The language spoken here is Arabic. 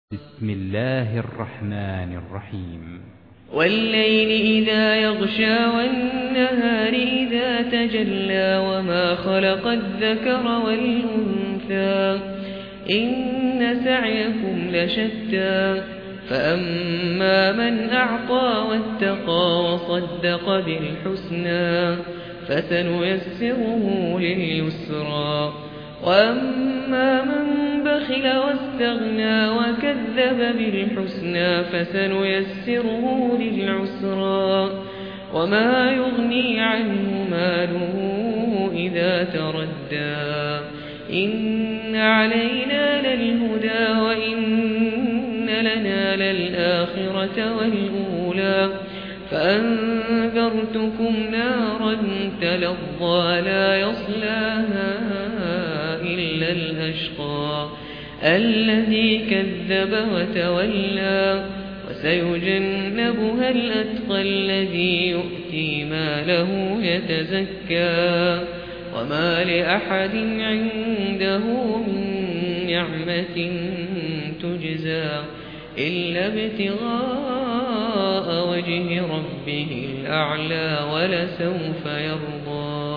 بسم الله الرحمن الرحيم. والليل إذا يغشى والنهار إذا تجلى وما خلق الذكر والأنثى إن سعيكم لشتى فأما من أعطى واتقى وصدق بالحسنى فسنيسره لليسرى وأما من بخل واستغنى وكذب بالحسنى فسنيسره للعسرى وما يغني عنه ماله إذا تردى إن علينا للهدى وإن لنا للآخرة والأولى فأنذرتكم نارا تلظى لا يصلاها إلا الأشقى الذي كذب وتولى وسيجنبها الأتقى الذي يؤتي ماله يتزكى وما لأحد عنده من نعمة تجزى إلا ابتغاء وجه ربه الأعلى ولسوف يرضى.